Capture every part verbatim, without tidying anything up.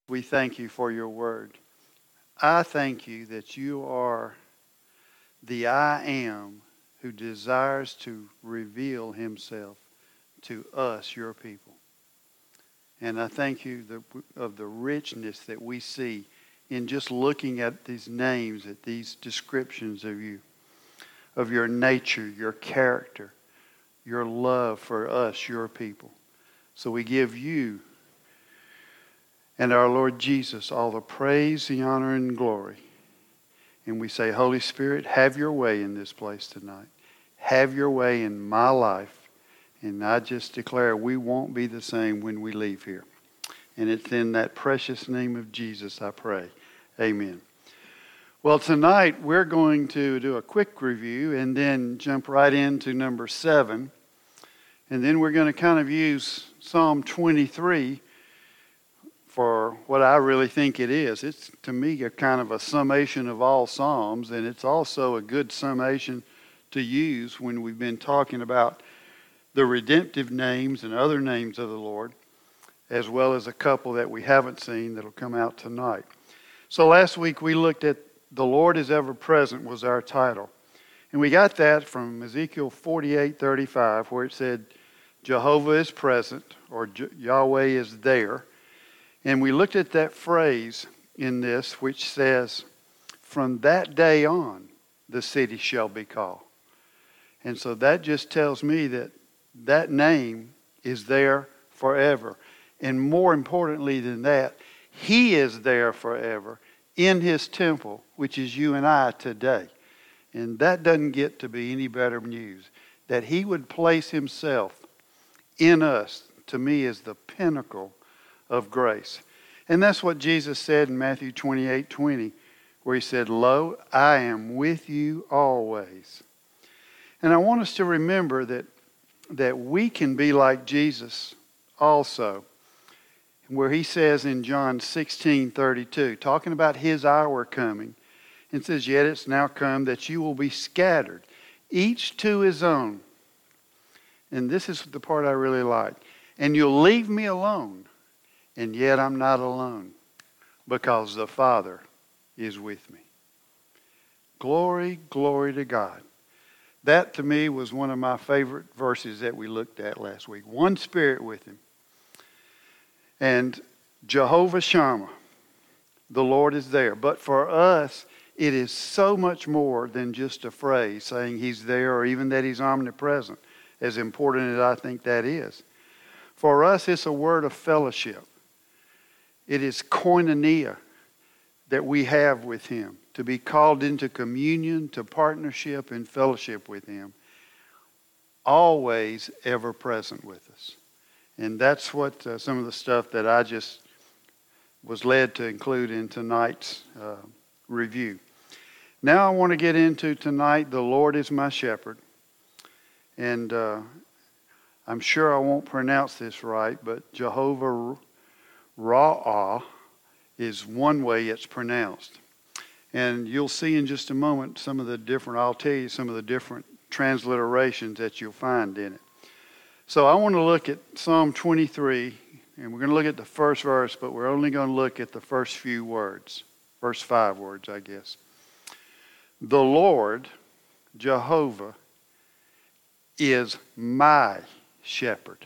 We thank you for your word. I thank you that you are the I am who desires to reveal himself to us, your people. And I thank you the, of the richness that we see in just looking at these names, at these descriptions of you, of your nature, your character, your love for us, your people. So we give you and our Lord Jesus all the praise, the honor, and glory. And we say, Holy Spirit, have your way in this place tonight. Have your way in my life. And I just declare we won't be the same when we leave here. And it's in that precious name of Jesus I pray. Amen. Well, tonight we're going to do a quick review and then jump right into number seven. And then we're going to kind of use Psalm twenty-three for what I really think it is. It's, to me, a kind of a summation of all Psalms, and it's also a good summation to use when we've been talking about the redemptive names and other names of the Lord, as well as a couple that we haven't seen that'll come out tonight. So last week we looked at The Lord is Ever Present was our title. And we got that from Ezekiel forty-eight thirty-five, where it said, Jehovah is present, or Yahweh is there. And we looked at that phrase in this, which says, from that day on, the city shall be called. And so that just tells me that that name is there forever. And more importantly than that, He is there forever in His temple, which is you and I today. And that doesn't get to be any better news. That He would place Himself in us, to me, is the pinnacle of grace. And that's what Jesus said in Matthew twenty-eight twenty, where He said, Lo, I am with you always. And I want us to remember that, that we can be like Jesus also, where He says in John sixteen thirty-two, talking about His hour coming, and says, yet it's now come that you will be scattered, each to his own. And this is the part I really like. And you'll leave me alone. And yet I'm not alone, because the Father is with me. Glory, glory to God. That to me was one of my favorite verses that we looked at last week. One Spirit with Him. And Jehovah Shammah, the Lord is there. But for us, it is so much more than just a phrase saying He's there, or even that He's omnipresent, as important as I think that is. For us, it's a word of fellowship. It is koinonia that we have with Him, to be called into communion, to partnership and fellowship with Him, always ever present with us. And that's what uh, some of the stuff that I just was led to include in tonight's uh, review. Now I want to get into tonight, the Lord is my shepherd. And uh, I'm sure I won't pronounce this right, but Jehovah Ra'ah is one way it's pronounced. And you'll see in just a moment some of the different, I'll tell you some of the different transliterations that you'll find in it. So I want to look at Psalm twenty-three, and we're going to look at the first verse, but we're only going to look at the first few words, first five words, I guess. The Lord, Jehovah, is my shepherd.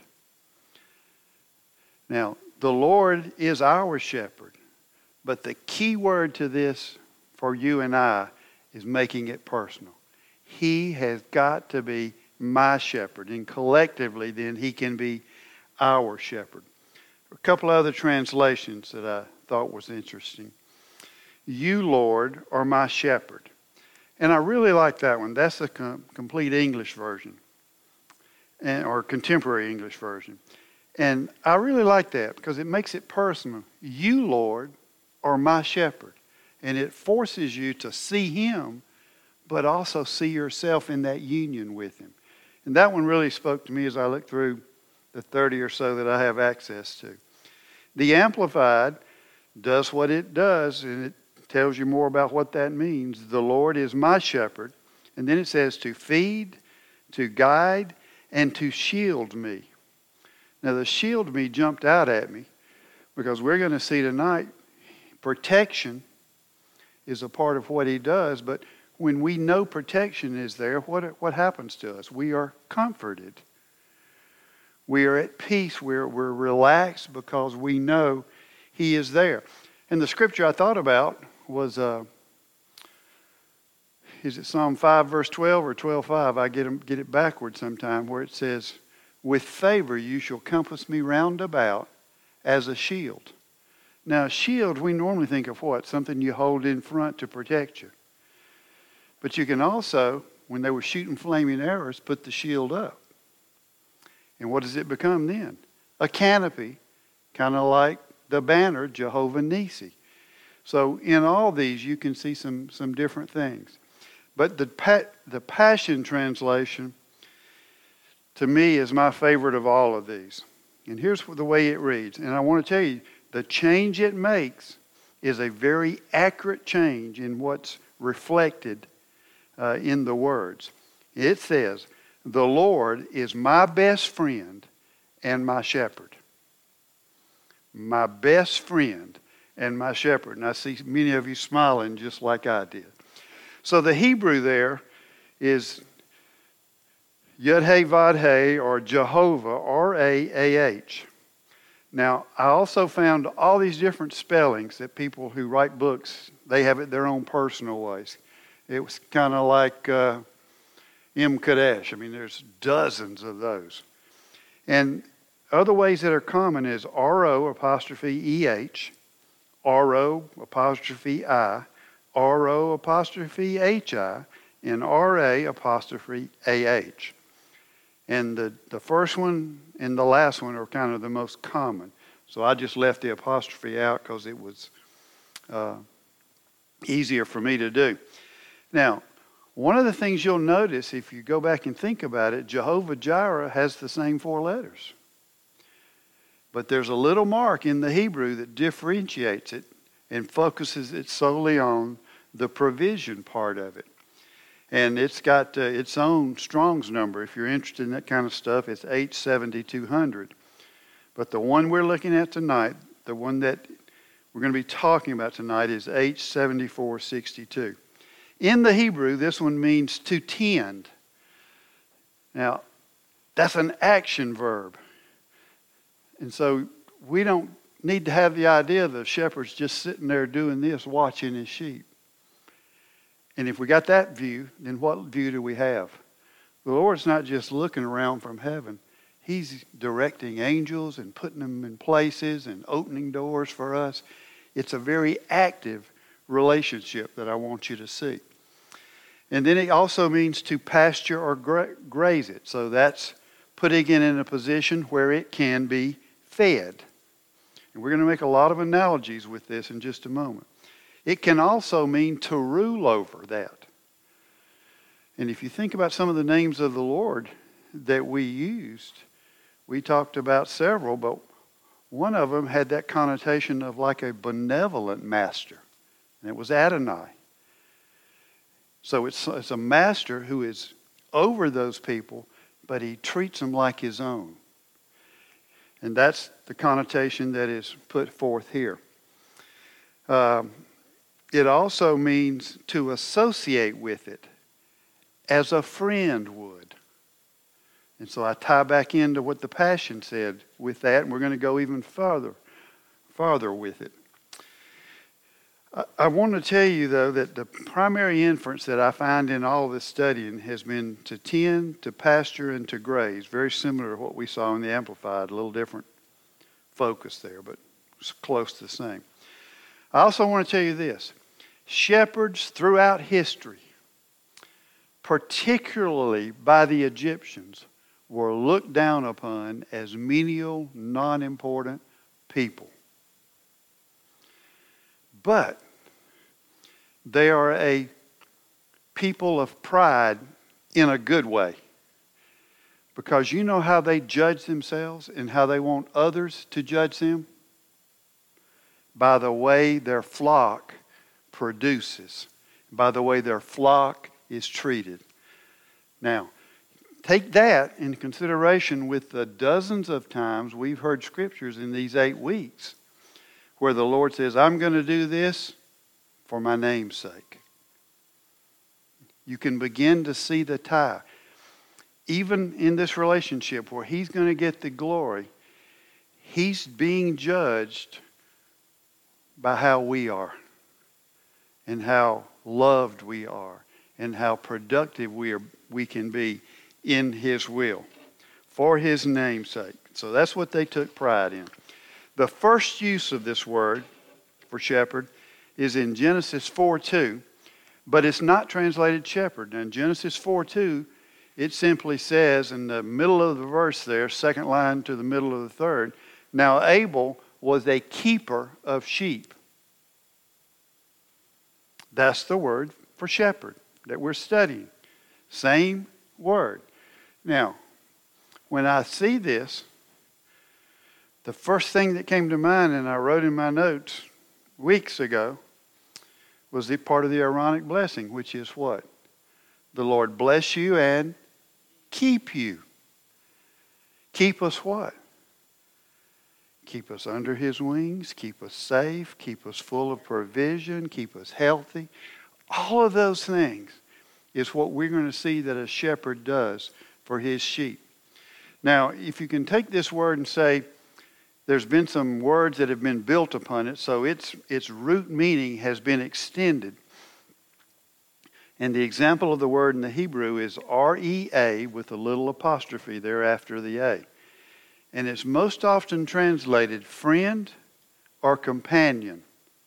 Now, the Lord is our shepherd, but the key word to this for you and I is making it personal. He has got to be my shepherd, and collectively then He can be our shepherd. A couple other translations that I thought was interesting. You, Lord, are my shepherd. And I really like that one. That's the com- complete English version, and, or contemporary English version. And I really like that because it makes it personal. You, Lord, are my shepherd. And it forces you to see Him, but also see yourself in that union with Him. And that one really spoke to me as I looked through the thirty or so that I have access to. The Amplified does what it does, and it tells you more about what that means. The Lord is my shepherd. And then it says to feed, to guide, and to shield me. Now the shield me jumped out at me Because we're going to see tonight, protection is a part of what he does. But when we know protection is there, what, what happens to us? We are comforted. We are at peace. We're, we're relaxed because we know he is there. And the scripture I thought about was, uh, is it Psalm five verse twelve or twelve five? I get, them, get it backwards sometime, where it says, with favor you shall compass me round about as a shield. Now, a shield, we normally think of what? Something you hold in front to protect you. But you can also, when they were shooting flaming arrows, put the shield up. And what does it become then? A canopy, kind of like the banner, Jehovah Nissi. So in all these, you can see some, some different things. But the, the Passion Translation, to me, is my favorite of all of these. And here's the way it reads. And I want to tell you, the change it makes is a very accurate change in what's reflected uh, in the words. It says, the Lord is my best friend and my shepherd. My best friend and my shepherd. And I see many of you smiling just like I did. So the Hebrew there is Yud-Heh-Vav-Heh, or Jehovah, R A A H. Now, I also found all these different spellings that people who write books, they have it their own personal ways. It was kind of like uh, M. Kadesh. I mean, there's dozens of those. And other ways that are common is R O apostrophe E H, R O apostrophe I, R O apostrophe H I, and R A apostrophe A H. And the, the first one and the last one are kind of the most common. So I just left the apostrophe out because it was uh, easier for me to do. Now, one of the things you'll notice if you go back and think about it, Jehovah Jireh has the same four letters. But there's a little mark in the Hebrew that differentiates it and focuses it solely on the provision part of it. And it's got uh, its own Strong's number. If you're interested in that kind of stuff, it's H seventy-two hundred. But the one we're looking at tonight, the one that we're going to be talking about tonight, is H seventy-four sixty-two. In the Hebrew, this one means to tend. Now, that's an action verb. And so we don't need to have the idea the shepherd's just sitting there doing this, watching his sheep. And if we got that view, then what view do we have? The Lord's not just looking around from heaven. He's directing angels and putting them in places and opening doors for us. It's a very active relationship that I want you to see. And then it also means to pasture or gra- graze it. So that's putting it in a position where it can be fed. And we're going to make a lot of analogies with this in just a moment. It can also mean to rule over that. And if you think about some of the names of the Lord that we used, we talked about several, but one of them had that connotation of like a benevolent master. And it was Adonai. So it's, it's a master who is over those people, but he treats them like his own. And that's the connotation that is put forth here. Um, It also means to associate with it as a friend would. And so I tie back into what the Passion said with that, and we're going to go even further, farther with it. I, I want to tell you, though, that the primary inference that I find in all this studying has been to tend, to pasture, and to graze. Very similar to what we saw in the Amplified, a little different focus there, but it's close to the same. I also want to tell you this. Shepherds throughout history, particularly by the Egyptians, were looked down upon as menial, non-important people. But they are a people of pride in a good way. Because you know how they judge themselves and how they want others to judge them? By the way their flock produces, by the way their flock is treated. Now, take that into consideration with the dozens of times we've heard scriptures in these eight weeks where the Lord says, I'm going to do this for my name's sake. You can begin to see the tie. Even in this relationship where He's going to get the glory, He's being judged by how we are and how loved we are and how productive we are, we can be in His will for His name's sake. So that's what they took pride in. The first use of this word for shepherd is in Genesis four two, but it's not translated shepherd. Now in Genesis four two, it simply says in the middle of the verse there, second line to the middle of the third, now Abel was a keeper of sheep. That's the word for shepherd that we're studying. Same word. Now, when I see this, the first thing that came to mind, and I wrote in my notes weeks ago, was the part of the Aaronic blessing, which is what? The Lord bless you and keep you. Keep us what? Keep us under His wings, keep us safe, keep us full of provision, keep us healthy. All of those things is what we're going to see that a shepherd does for his sheep. Now, if you can take this word and say, there's been some words that have been built upon it, so its its root meaning has been extended. And the example of the word in the Hebrew is R E A with a little apostrophe there after the A. And it's most often translated friend or companion.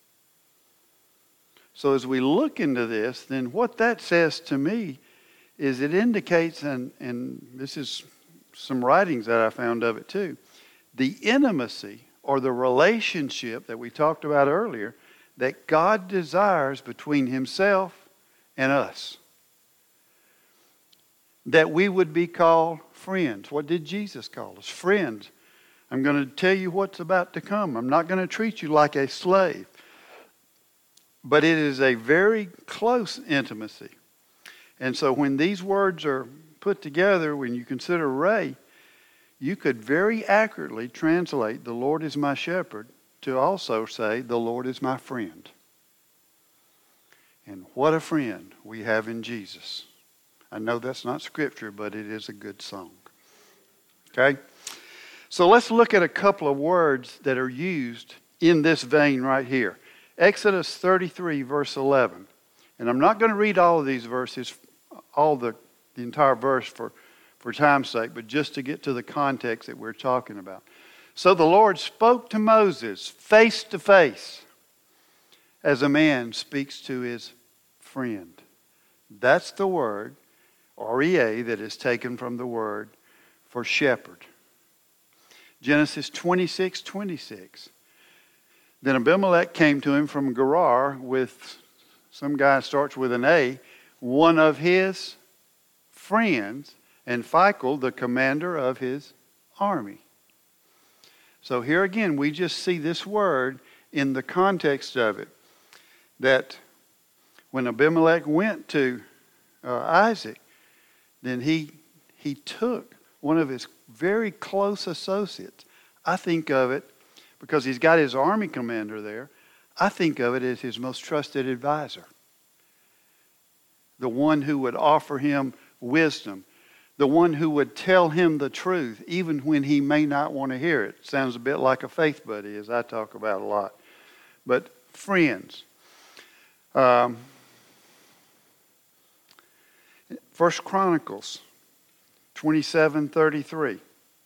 So as we look into this, then what that says to me is it indicates, and, and this is some writings that I found of it too, the intimacy or the relationship that we talked about earlier that God desires between Himself and us. That we would be called friends. What did Jesus call us? Friends. I'm going to tell you what's about to come. I'm not going to treat you like a slave. But it is a very close intimacy. And so when these words are put together, when you consider Ray, you could very accurately translate the Lord is my shepherd to also say the Lord is my friend. And what a friend we have in Jesus. I know that's not scripture, but it is a good song. Okay? So let's look at a couple of words that are used in this vein right here. Exodus thirty-three, verse eleven. And I'm not going to read all of these verses, all the, the entire verse for, for time's sake, but just to get to the context that we're talking about. So the Lord spoke to Moses face to face as a man speaks to his friend. That's the word, R E A, that is taken from the word for shepherd. Genesis twenty-six twenty-six. Then Abimelech came to him from Gerar with, some guy starts with an A, one of his friends, and Phicol, the commander of his army. So here again, we just see this word in the context of it. That when Abimelech went to uh, Isaac, then he, he took one of his very close associates. I think of it, because he's got his army commander there, I think of it as his most trusted advisor. The one who would offer him wisdom. The one who would tell him the truth, even when he may not want to hear it. Sounds a bit like a faith buddy, as I talk about a lot. But friends. Um, First Chronicles twenty-seven thirty-three.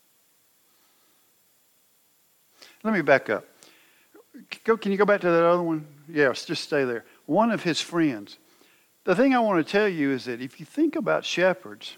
Let me back up. Go, can you go back to that other one? Yes, just stay there. One of his friends. The thing I want to tell you is that if you think about shepherds,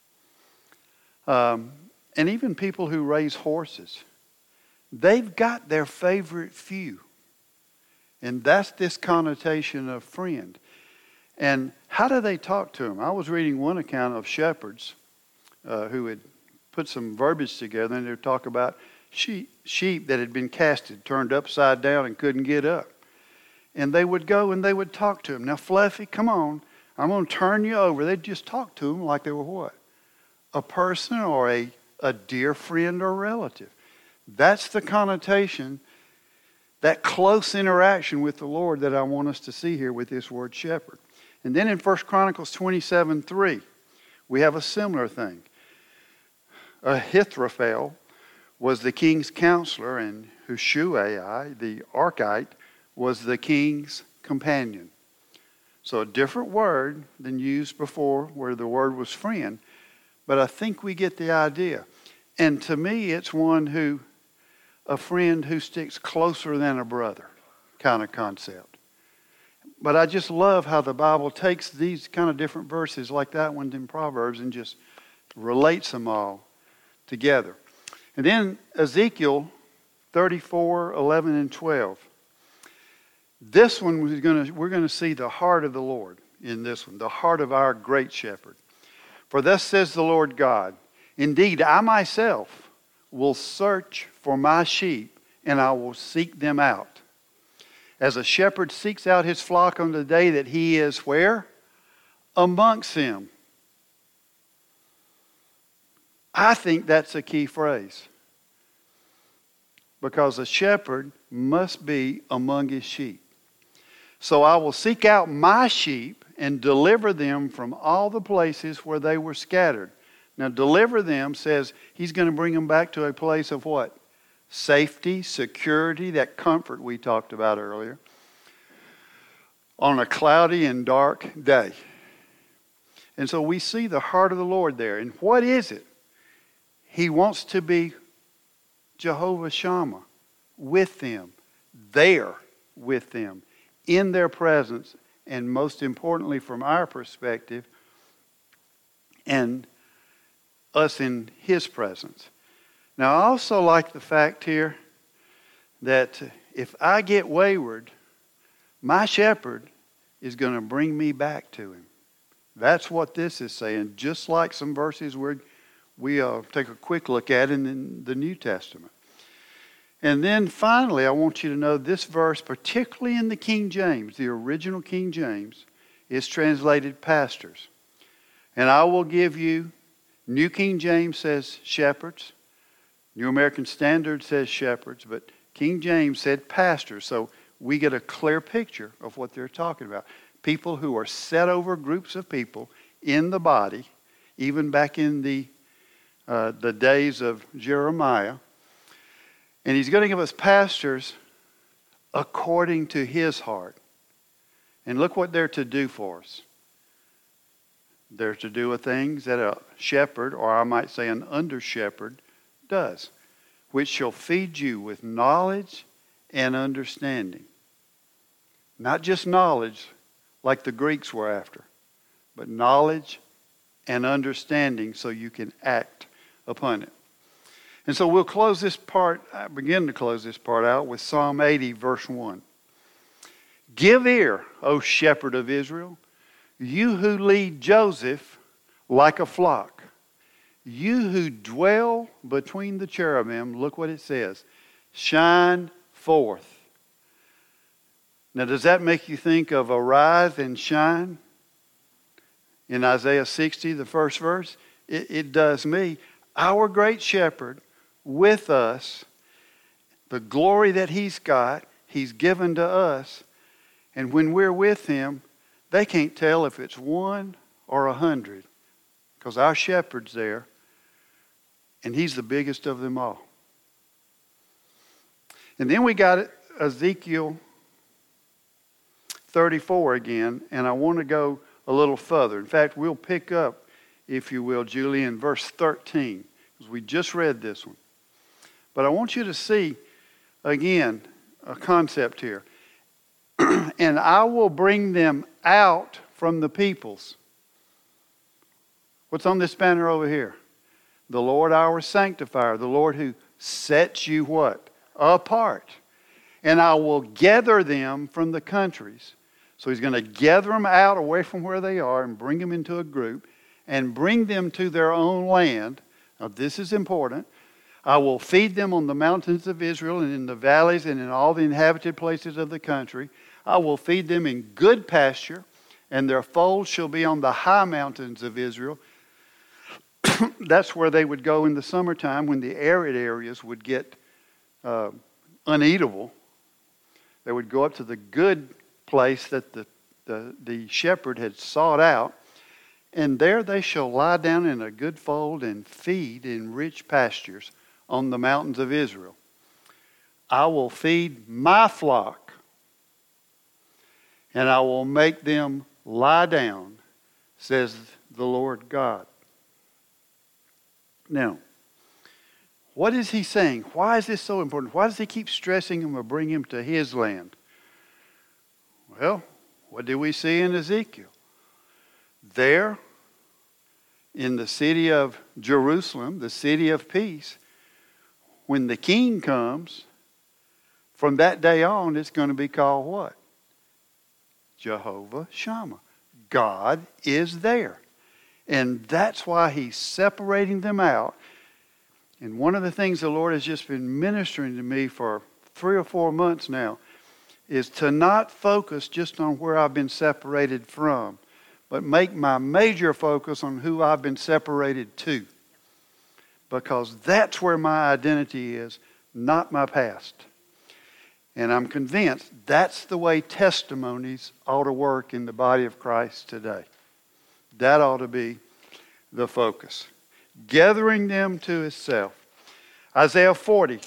um, and even people who raise horses, they've got their favorite few. And that's this connotation of friend. And how do they talk to them? I was reading one account of shepherds uh, who had put some verbiage together, and they would talk about sheep, sheep that had been casted, turned upside down and couldn't get up. And they would go and they would talk to him. Now, Fluffy, come on. I'm going to turn you over. They'd just talk to him like they were what? A person or a, a dear friend or relative. That's the connotation that close interaction with the Lord that I want us to see here with this word shepherd. And then in First Chronicles twenty-seven three, we have a similar thing. Ahithophel was the king's counselor, and Hushai, the Archite, was the king's companion. So a different word than used before where the word was friend. But I think we get the idea. And to me, it's one who, a friend who sticks closer than a brother kind of concept. But I just love how the Bible takes these kind of different verses like that one in Proverbs and just relates them all together. And then Ezekiel thirty-four, eleven, and twelve. This one was going to, we're going to see the heart of the Lord in this one, the heart of our great shepherd. For thus says the Lord God, indeed, I myself will search for my sheep, and I will seek them out. As a shepherd seeks out his flock on the day that he is where? Amongst them. I think that's a key phrase. Because a shepherd must be among his sheep. So I will seek out my sheep and deliver them from all the places where they were scattered. Now, deliver them says he's going to bring them back to a place of what? Safety, security, that comfort we talked about earlier. On a cloudy and dark day. And so we see the heart of the Lord there. And what is it? He wants to be Jehovah Shammah with them, there with them, in their presence, and most importantly from our perspective, and us in his presence. Now I also like the fact here that if I get wayward, my shepherd is going to bring me back to him. That's what this is saying, just like some verses we're, we uh, take a quick look at in the New Testament. And then finally, I want you to know this verse, particularly in the King James, the original King James, is translated pastors. And I will give you, New King James says shepherds, New American Standard says shepherds, but King James said pastors. So we get a clear picture of what they're talking about. People who are set over groups of people in the body, even back in the, uh, the days of Jeremiah. And he's going to give us pastors according to his heart. And look what they're to do for us. They're to do things that a shepherd, or I might say an under shepherd, does, which shall feed you with knowledge and understanding. Not just knowledge like the Greeks were after, but knowledge and understanding so you can act upon it. And so we'll close this part, begin to close this part out with Psalm eighty, verse one. Give ear, O shepherd of Israel, you who lead Joseph like a flock. You who dwell between the cherubim, look what it says, shine forth. Now, does that make you think of arise and shine? In Isaiah sixty, the first verse, it, it does me. Our great shepherd with us, the glory that he's got, he's given to us. And when we're with him, they can't tell if it's one or a hundred, because our shepherd's there, and he's the biggest of them all. And then we got Ezekiel thirty-four again, and I want to go a little further. In fact, we'll pick up, if you will, Julie, in verse thirteen, because we just read this one. But I want you to see, again, a concept here. And I will bring them out from the peoples. What's on this banner over here? The Lord our sanctifier, the Lord who sets you what? Apart. And I will gather them from the countries. So he's going to gather them out away from where they are and bring them into a group and bring them to their own land. Now this is important. I will feed them on the mountains of Israel and in the valleys and in all the inhabited places of the country. I will feed them in good pasture, and their folds shall be on the high mountains of Israel. That's where they would go in the summertime when the arid areas would get uh, uneatable They would go up to the good place that the, the, the shepherd had sought out, and there they shall lie down in a good fold and feed in rich pastures on the mountains of Israel. I will feed my flock, and I will make them lie down, says the Lord God. Now, what is he saying? Why is this so important? Why does he keep stressing him or bring him to his land? Well, what do we see in Ezekiel? There, in the city of Jerusalem, the city of peace, when the king comes, from that day on, it's going to be called what? Jehovah Shammah. God is there. And that's why he's separating them out. And one of the things the Lord has just been ministering to me for three or four months now is to not focus just on where I've been separated from, but make my major focus on who I've been separated to. Because that's where my identity is, not my past. And I'm convinced that's the way testimonies ought to work in the body of Christ today. That ought to be the focus. Gathering them to himself. Isaiah forty.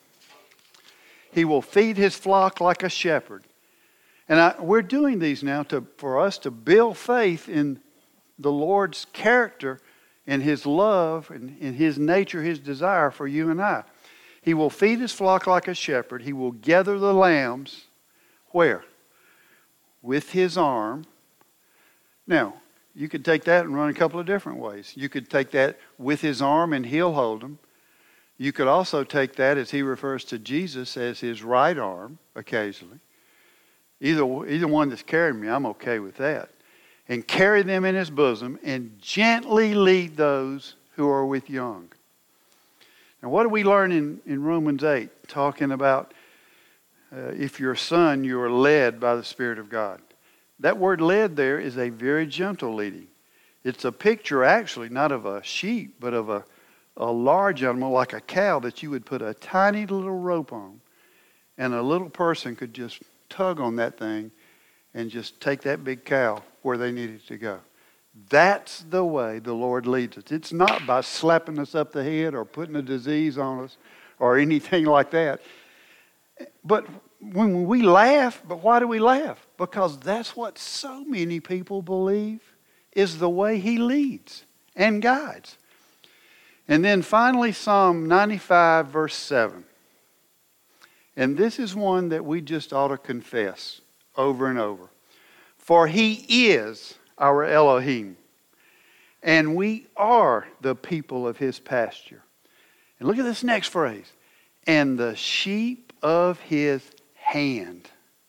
He will feed his flock like a shepherd. And I, we're doing these now to, for us to build faith in the Lord's character and his love and in his nature, his desire for you and I. He will feed his flock like a shepherd. He will gather the lambs. Where? With his arm. Now, you could take that and run a couple of different ways. You could take that with his arm and he'll hold them. You could also take that, as he refers to Jesus, as his right arm occasionally. Either, either one that's carrying me, I'm okay with that. And carry them in his bosom and gently lead those who are with young. Now, what do we learn in, in Romans eight, talking about uh, if you're a son, you are led by the Spirit of God? That word led there is a very gentle leading. It's a picture, actually, not of a sheep, but of a, a large animal like a cow that you would put a tiny little rope on. And a little person could just tug on that thing and just take that big cow where they needed to go. That's the way the Lord leads us. It's not by slapping us up the head or putting a disease on us or anything like that. But when we laugh, but why do we laugh? Because that's what so many people believe is the way he leads and guides. And then finally, Psalm ninety-five, verse seven. And this is one that we just ought to confess over and over. For he is our Elohim, and we are the people of his pasture. And look at this next phrase. And the sheep of his hand.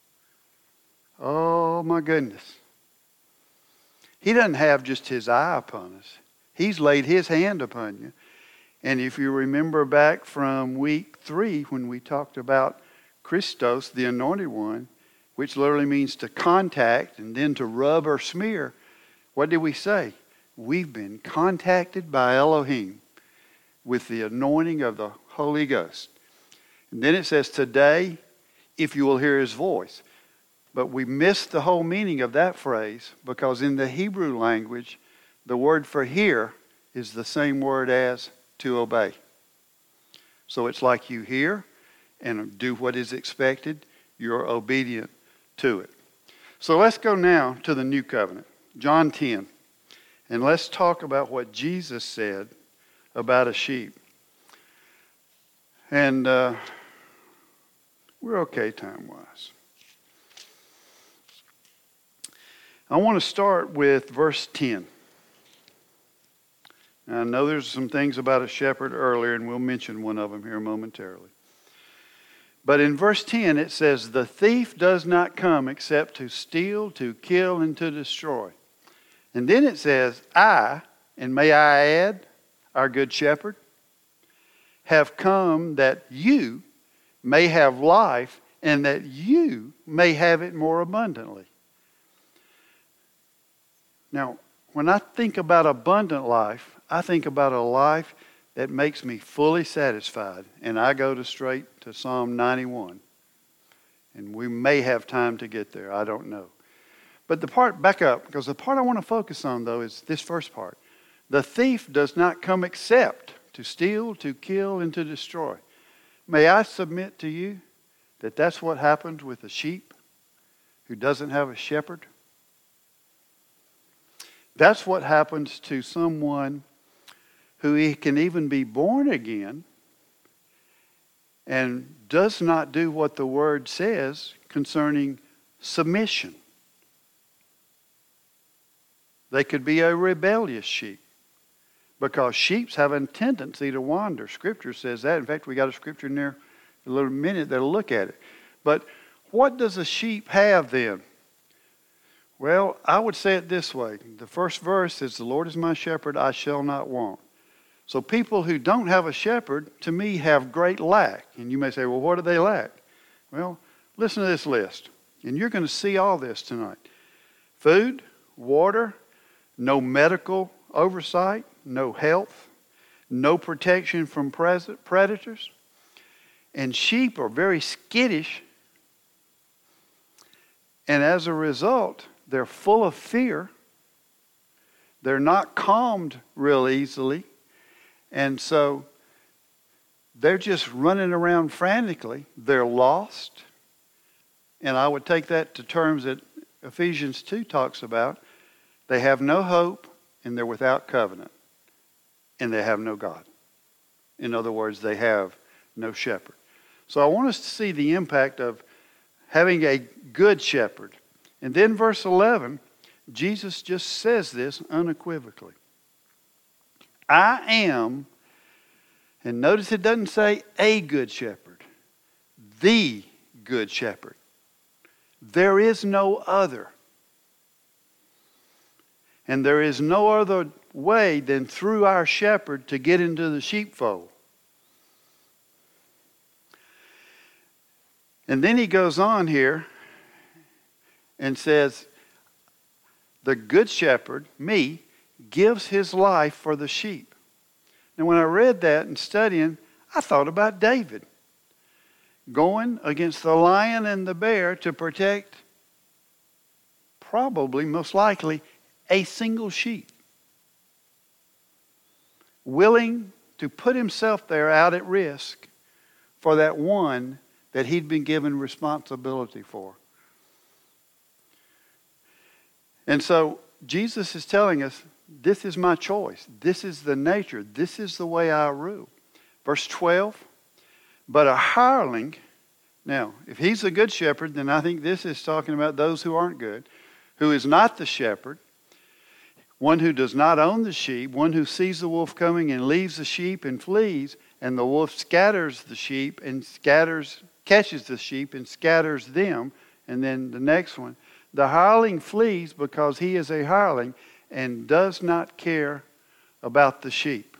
Oh my goodness. He doesn't have just his eye upon us. He's laid his hand upon you. And if you remember back from week three when we talked about Christos, the anointed one, which literally means to contact and then to rub or smear, what did we say? We've been contacted by Elohim with the anointing of the Holy Ghost. And then it says, today, if you will hear his voice. But we missed the whole meaning of that phrase because in the Hebrew language, the word for hear is the same word as to obey. So it's like you hear and do what is expected. You're obedient to it. So let's go now to the new covenant. John ten. And let's talk about what Jesus said about a sheep. And uh, we're okay time-wise. I want to start with verse ten. Now, I know there's some things about a shepherd earlier, and we'll mention one of them here momentarily. But in verse ten it says, the thief does not come except to steal, to kill, and to destroy. And then it says, I, and may I add, our good shepherd, have come that you may have life and that you may have it more abundantly. Now, when I think about abundant life, I think about a life that makes me fully satisfied. And I go to straight to Psalm ninety-one. And we may have time to get there. I don't know. But the part, back up, because the part I want to focus on, though, is this first part. The thief does not come except to steal, to kill, and to destroy. May I submit to you that that's what happens with a sheep who doesn't have a shepherd? That's what happens to someone who he can even be born again and does not do what the Word says concerning submission. They could be a rebellious sheep, because sheep have a tendency to wander. Scripture says that. In fact, we got a scripture in there in a little minute that'll look at it. But what does a sheep have then? Well, I would say it this way. The first verse is, the Lord is my shepherd, I shall not want. So people who don't have a shepherd, to me, have great lack. And you may say, well, what do they lack? Well, listen to this list. And you're going to see all this tonight. Food, water, no medical oversight, no health, no protection from predators. And sheep are very skittish. And as a result, they're full of fear. They're not calmed real easily. And so they're just running around frantically. They're lost. And I would take that to terms that Ephesians two talks about. They have no hope, and they're without covenant. And they have no God. In other words, they have no shepherd. So I want us to see the impact of having a good shepherd. And then verse eleven, Jesus just says this unequivocally. I am, and notice it doesn't say a good shepherd, the good shepherd. There is no other. And there is no other way than through our shepherd to get into the sheepfold. And then he goes on here and says, the good shepherd, me, gives his life for the sheep. Now when I read that and studying, I thought about David going against the lion and the bear to protect, probably, most likely, a single sheep. Willing to put himself there out at risk for that one that he'd been given responsibility for. And so Jesus is telling us, this is my choice. This is the nature. This is the way I rule. Verse twelve, but a hireling, now, if he's a good shepherd, then I think this is talking about those who aren't good, who is not the shepherd, one who does not own the sheep, one who sees the wolf coming and leaves the sheep and flees, and the wolf scatters the sheep and scatters, catches the sheep and scatters them. And then the next one, the hireling flees because he is a hireling and does not care about the sheep.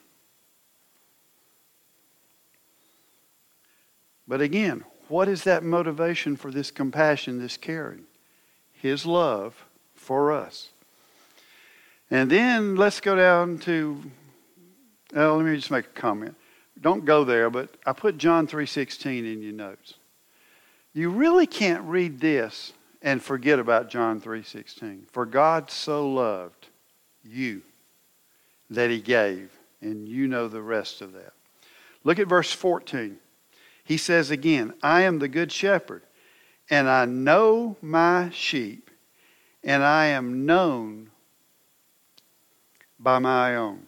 But again, what is that motivation for this compassion, this caring? His love for us. And then let's go down to, oh, let me just make a comment. Don't go there, but I put John three sixteen in your notes. You really can't read this and forget about John three sixteen. For God so loved you that he gave, and you know the rest of that. Look at verse fourteen. He says again, I am the good shepherd, and I know my sheep, and I am known by my own.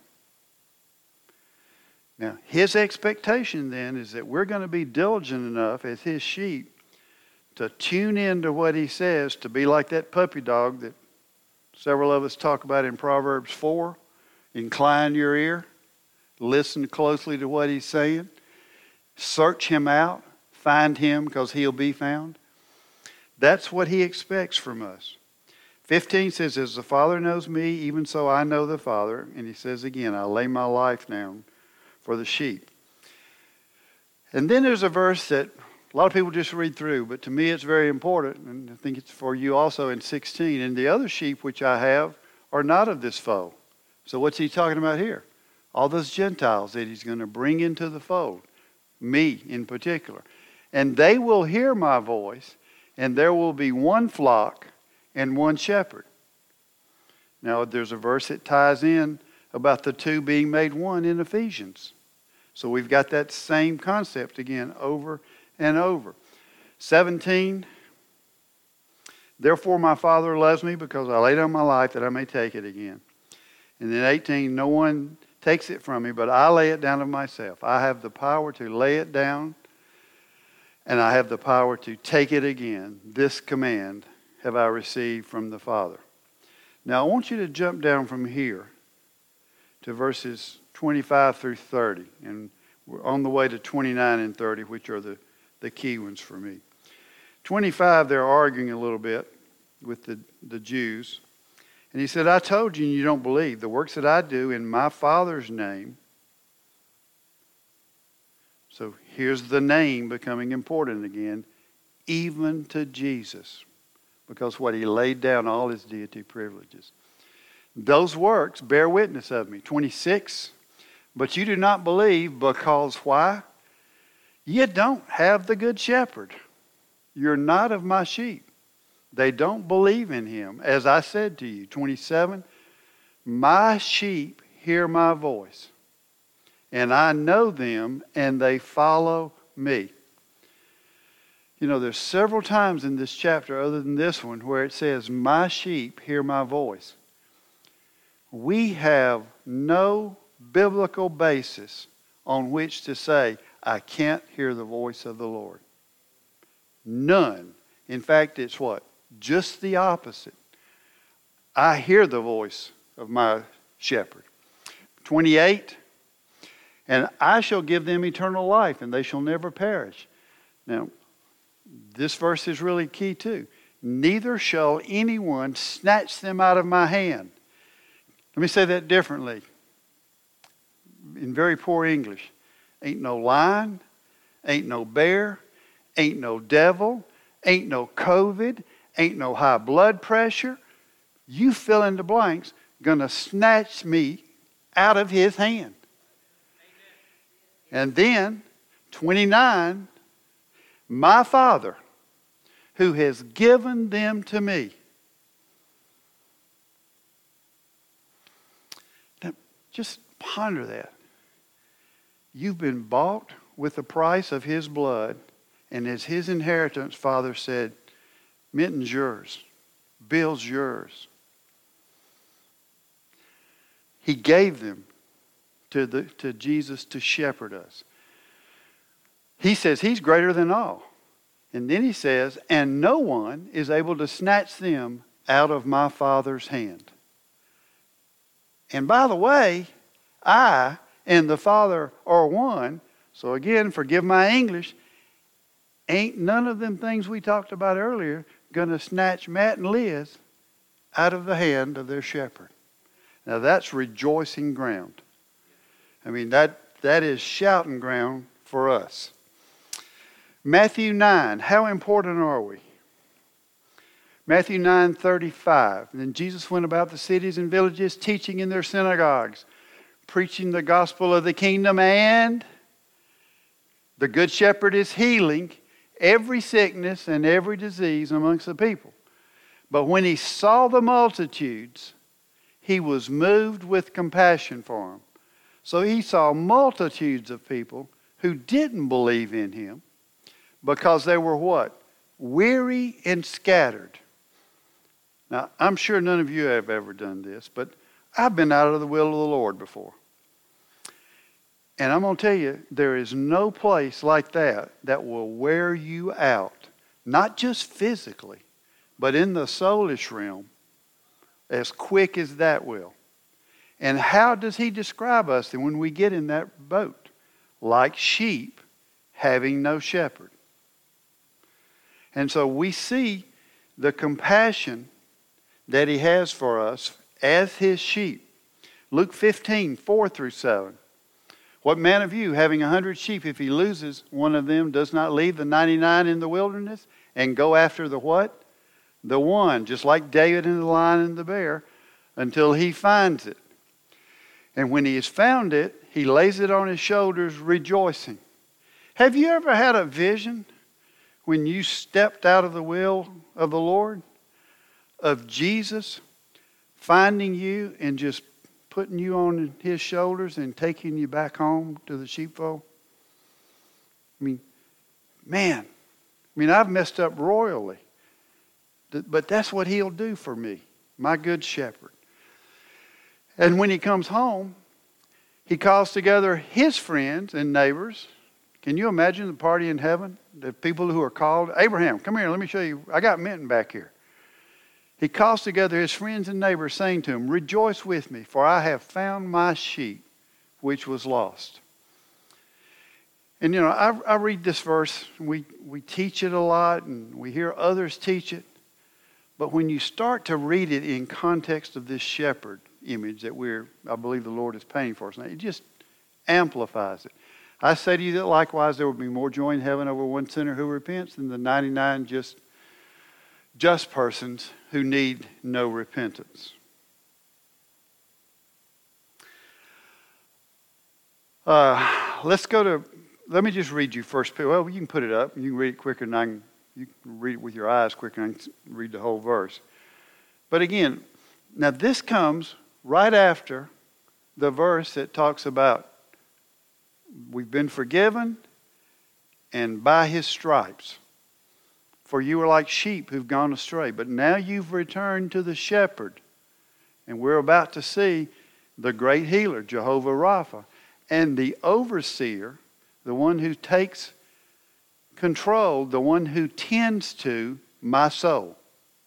Now, his expectation then is that we're going to be diligent enough as his sheep to tune into what he says, to be like that puppy dog that several of us talk about in Proverbs four. Incline your ear. Listen closely to what he's saying. Search him out. Find him because he'll be found. That's what he expects from us. fifteen says, as the Father knows me, even so I know the Father. And he says again, I lay my life down for the sheep. And then there's a verse that a lot of people just read through, but to me it's very important, and I think it's for you also in sixteen. And the other sheep which I have are not of this fold. So what's he talking about here? All those Gentiles that he's going to bring into the fold. Me in particular. And they will hear my voice, and there will be one flock and one shepherd. Now, there's a verse that ties in about the two being made one in Ephesians. So we've got that same concept again over and over. seventeen, therefore my Father loves me because I lay down my life that I may take it again. And then eighteen, no one takes it from me, but I lay it down of myself. I have the power to lay it down, and I have the power to take it again. This command have I received from the Father. Now I want you to jump down from here to verses twenty-five through thirty. And we're on the way to twenty-nine and thirty, which are the, the key ones for me. twenty-five, they're arguing a little bit with the, the Jews. And he said, I told you and you don't believe. The works that I do in my Father's name. So here's the name becoming important again. Even to Jesus. Because what he laid down all his deity privileges. Those works bear witness of me. twenty-six. But you do not believe because why? You don't have the good shepherd. You're not of my sheep. They don't believe in him. As I said to you. twenty-seven. My sheep hear my voice. And I know them and they follow me. You know, there's several times in this chapter other than this one where it says, my sheep hear my voice. We have no biblical basis on which to say, I can't hear the voice of the Lord. None. In fact, it's what? Just the opposite. I hear the voice of my shepherd. twenty-eight. And I shall give them eternal life, and they shall never perish. Now, this verse is really key too. Neither shall anyone snatch them out of my hand. Let me say that differently. In very poor English. Ain't no lion, ain't no bear, ain't no devil, ain't no COVID, ain't no high blood pressure. You fill in the blanks, gonna snatch me out of his hand. And then, twenty-nine, my Father, who has given them to me. Now, just ponder that. You've been bought with the price of his blood, and as his inheritance, Father said, Minton's yours, Bill's yours. He gave them to, the, to Jesus to shepherd us. He says he's greater than all. And then he says, and no one is able to snatch them out of my Father's hand. And by the way, I and the Father are one. So again, forgive my English. Ain't none of them things we talked about earlier going to snatch Matt and Liz out of the hand of their shepherd. Now that's rejoicing ground. I mean, that that is shouting ground for us. Matthew nine, how important are we? Matthew nine thirty-five. Then Jesus went about the cities and villages, teaching in their synagogues, preaching the gospel of the kingdom, and the good shepherd is healing every sickness and every disease amongst the people. But when he saw the multitudes, he was moved with compassion for them. So he saw multitudes of people who didn't believe in him because they were what? Weary and scattered. Now, I'm sure none of you have ever done this, but I've been out of the will of the Lord before. And I'm going to tell you, there is no place like that that will wear you out, not just physically, but in the soulish realm, as quick as that will. And how does he describe us then when we get in that boat? Like sheep having no shepherd. And so we see the compassion that he has for us as his sheep. Luke fifteen, four through seven. What man of you, having a hundred sheep, if he loses one of them, does not leave the ninety-nine in the wilderness and go after the what? The one, just like David and the lion and the bear, until he finds it. And when he has found it, he lays it on his shoulders rejoicing. Have you ever had a vision when you stepped out of the will of the Lord, of Jesus finding you and just putting you on his shoulders and taking you back home to the sheepfold? I mean, man, I mean, I've messed up royally. But that's what he'll do for me, my good shepherd. And when he comes home, he calls together his friends and neighbors. Can you imagine the party in heaven? The people who are called. Abraham, come here, let me show you. I got Minton back here. He calls together his friends and neighbors, saying to him, "Rejoice with me, for I have found my sheep, which was lost." And you know, I, I read this verse, we, we teach it a lot, and we hear others teach it. But when you start to read it in context of this shepherd image that we're, I believe the Lord is painting for us now, it just amplifies it. I say to you that likewise there will be more joy in heaven over one sinner who repents than the ninety-nine just, just persons who need no repentance. Uh, let's go to, let me just read you first. Well, you can put it up. You can read it quicker than I can. You can read it with your eyes quicker than I can read the whole verse. But again, now this comes right after the verse that talks about we've been forgiven and by his stripes. For you are like sheep who've gone astray. But now you've returned to the shepherd. And we're about to see the great healer, Jehovah Rapha. And the overseer, the one who takes control, the one who tends to my soul.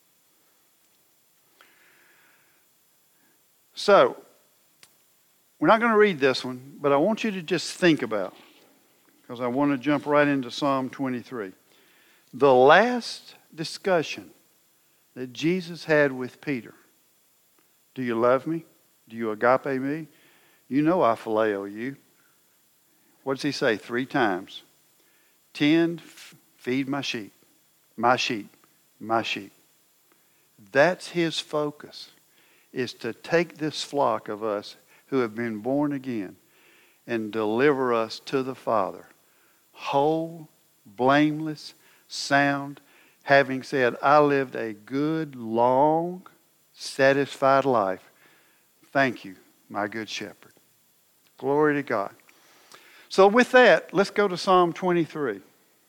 So, we're not going to read this one, but I want you to just think about it, because I want to jump right into Psalm twenty-three. The last discussion that Jesus had with Peter. Do you love me? Do you agape me? You know I phileo you. What does he say? Three times. Tend, feed my sheep. My sheep. My sheep. That's his focus, is to take this flock of us who have been born again and deliver us to the Father, whole, blameless, sound, having said, I lived a good, long, satisfied life. Thank you, my good shepherd. Glory to God. So with that, let's go to Psalm twenty-three.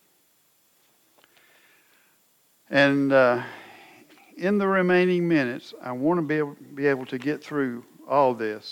And uh, in the remaining minutes, I want to be able, be able to get through all this.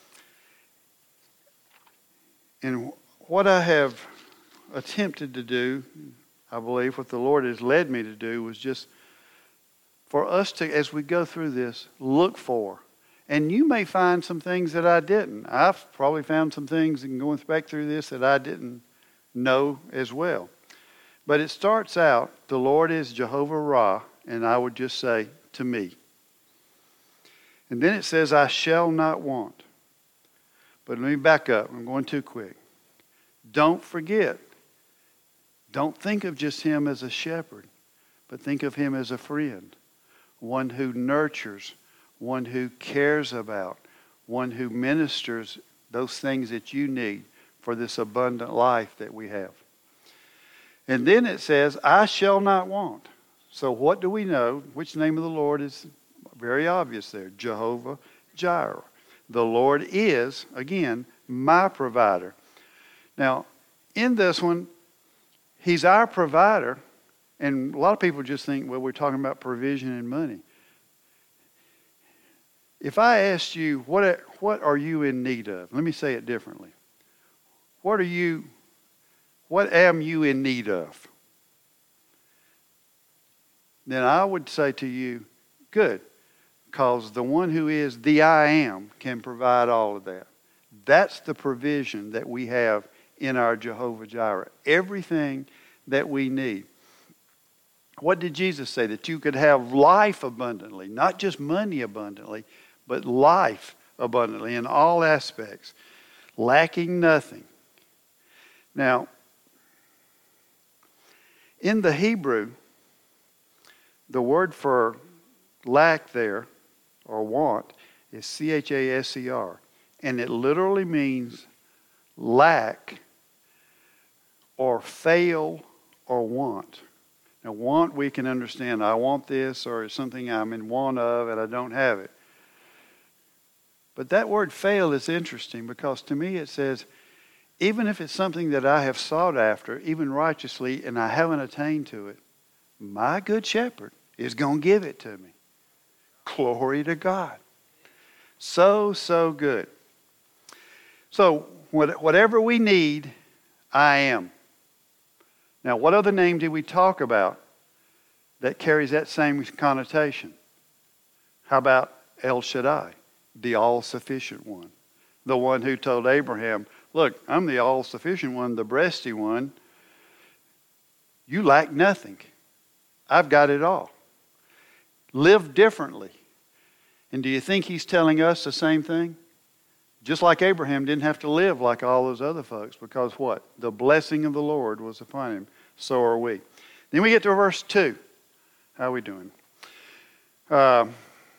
And what I have attempted to do, I believe what the Lord has led me to do, was just for us to, as we go through this, look for. And you may find some things that I didn't. I've probably found some things in going back through this that I didn't know as well. But it starts out, the Lord is Jehovah Ra, and I would just say, to me. And then it says, I shall not want. But let me back up. I'm going too quick. Don't forget. Don't think of just him as a shepherd, but think of him as a friend. One who nurtures, one who cares about, one who ministers those things that you need for this abundant life that we have. And then it says, I shall not want. So what do we know? Which name of the Lord is very obvious there? Jehovah Jireh. The Lord is, again, my provider. Now, in this one, he's our provider. And a lot of people just think, well, we're talking about provision and money. If I asked you, what, what are you in need of? Let me say it differently. What are you, what am you in need of? Then I would say to you, good, because the one who is the I am can provide all of that. That's the provision that we have in our Jehovah Jireh. Everything that we need. What did Jesus say? That you could have life abundantly, not just money abundantly, but life abundantly in all aspects, lacking nothing. Now, in the Hebrew, the word for lack there, or want, is C H A S E R. And it literally means lack or fail or want. Now, want we can understand. I want this, or it's something I'm in want of and I don't have it. But that word fail is interesting because to me it says, even if it's something that I have sought after, even righteously, and I haven't attained to it, my good shepherd is going to give it to me. Glory to God. So, so good. So, whatever we need, I am. Now, what other name did we talk about that carries that same connotation? How about El Shaddai, the all-sufficient one? The one who told Abraham, look, I'm the all-sufficient one, the breasty one. You lack nothing. I've got it all. Live differently. And do you think he's telling us the same thing? Just like Abraham didn't have to live like all those other folks because what? The blessing of the Lord was upon him. So are we. Then we get to verse two. How are we doing? Uh,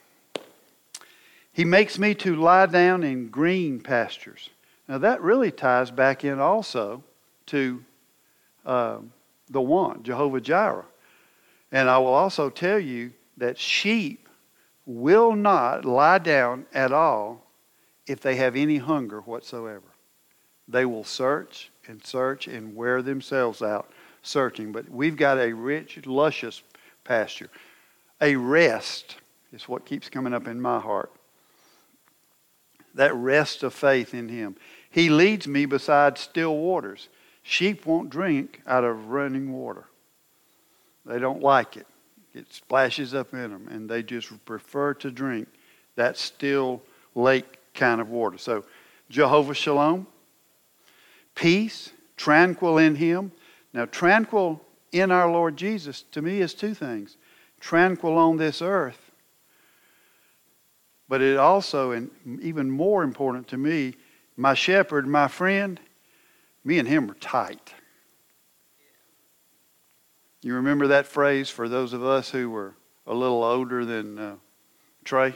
he makes me to lie down in green pastures. Now that really ties back in also to uh, the want, Jehovah Jireh. And I will also tell you that sheep will not lie down at all if they have any hunger whatsoever. They will search and search and wear themselves out searching. But we've got a rich, luscious pasture. A rest is what keeps coming up in my heart. That rest of faith in Him. He leads me beside still waters. Sheep won't drink out of running water. They don't like it. It splashes up in them, and they just prefer to drink that still lake kind of water. So, Jehovah Shalom, peace, tranquil in Him. Now, tranquil in our Lord Jesus, to me, is two things. Tranquil on this earth, but it also, and even more important to me, my shepherd, my friend, me and him are tight. You remember that phrase for those of us who were a little older than uh, Trey?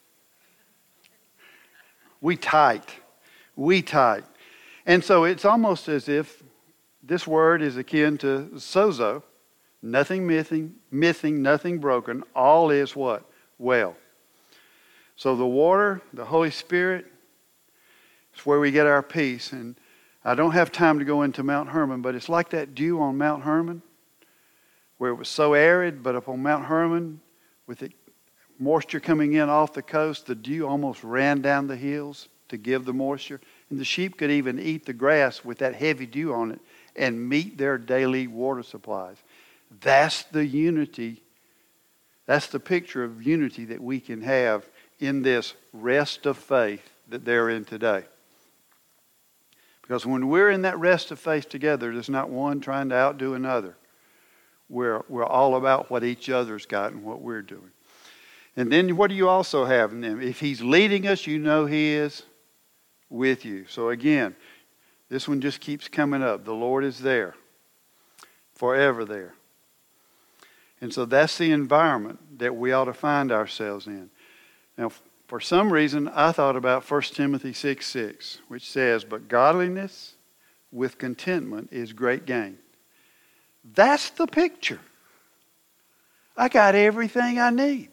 We tight. We tight. And so it's almost as if this word is akin to sozo. Nothing missing, missing, nothing broken. All is what? Well. So the water, the Holy Spirit, is where we get our peace. And I don't have time to go into Mount Hermon, but it's like that dew on Mount Hermon, where it was so arid, but upon Mount Hermon, with the moisture coming in off the coast, the dew almost ran down the hills to give the moisture. And the sheep could even eat the grass with that heavy dew on it and meet their daily water supplies. That's the unity. That's the picture of unity that we can have in this rest of faith that they're in today. Because when we're in that rest of faith together, there's not one trying to outdo another. We're, we're all about what each other's got and what we're doing. And then what do you also have in them? If He's leading us, you know He is with you. So again, this one just keeps coming up. The Lord is there. Forever there. And so that's the environment that we ought to find ourselves in. Now, for some reason, I thought about First Timothy six six, which says, but godliness with contentment is great gain. That's the picture. I got everything I need.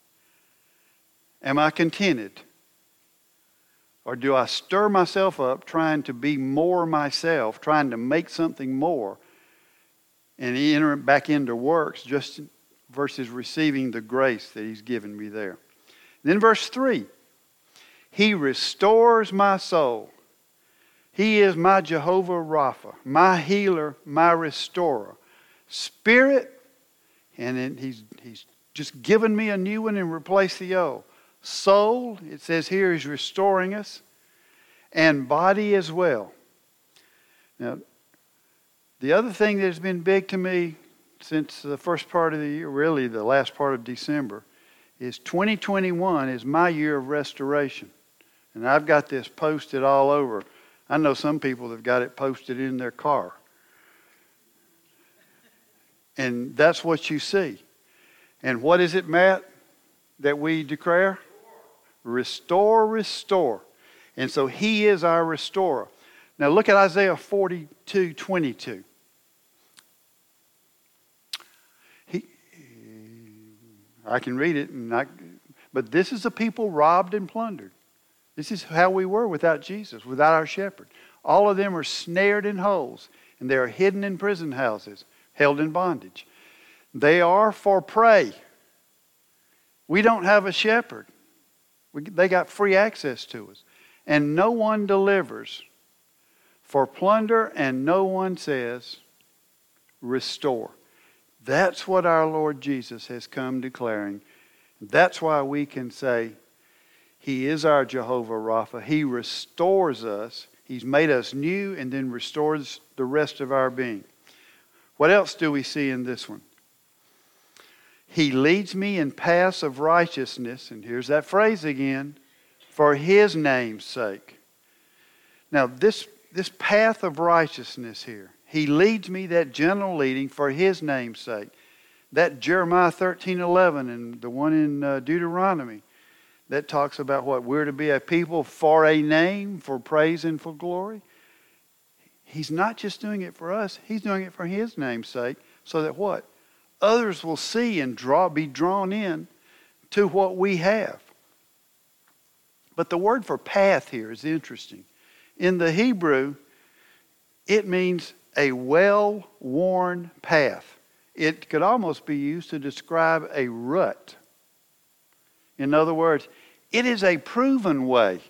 Am I contented? Or do I stir myself up trying to be more myself, trying to make something more, and enter back into works just versus receiving the grace that He's given me there? Then verse three, He restores my soul. He is my Jehovah Rapha, my healer, my restorer. Spirit, and then he's, he's just given me a new one and replaced the old. Soul, it says here, He's restoring us. And body as well. Now, the other thing that has been big to me since the first part of the year, really the last part of December, is twenty twenty-one is my year of restoration. And I've got this posted all over. I know some people have got it posted in their car. And that's what you see. And what is it, Matt, that we declare? Restore, restore. And so He is our restorer. Now look at Isaiah forty-two twenty-two. I can read it, and I, but this is a people robbed and plundered. This is how we were without Jesus, without our shepherd. All of them are snared in holes, and they are hidden in prison houses, held in bondage. They are for prey. We don't have a shepherd. We, they got free access to us. And no one delivers for plunder, and no one says, restore. That's what our Lord Jesus has come declaring. That's why we can say, He is our Jehovah Rapha. He restores us. He's made us new and then restores the rest of our being. What else do we see in this one? He leads me in paths of righteousness, and here's that phrase again, for His name's sake. Now, this, this path of righteousness here, He leads me, that gentle leading, for His name's sake. That Jeremiah thirteen eleven and the one in uh, Deuteronomy, that talks about what? We're to be a people for a name, for praise and for glory. He's not just doing it for us. He's doing it for His name's sake, so that what? Others will see and draw, be drawn in to what we have. But the word for path here is interesting. In the Hebrew, it means a well-worn path. It could almost be used to describe a rut. In other words, it is a proven way.